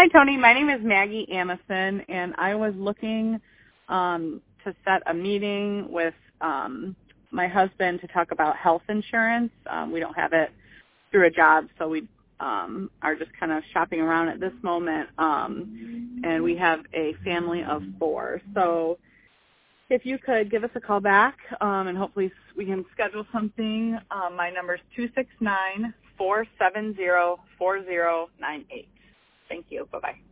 Hi, Tony. My name is Maggie Amison, and I was looking to set a meeting with my husband to talk about health insurance. We don't have it through a job, so we are just kind of shopping around at this moment, and we have a family of 4. So if you could give us a call back, and hopefully we can schedule something. My number is 269-470-4098. Thank you. Bye-bye.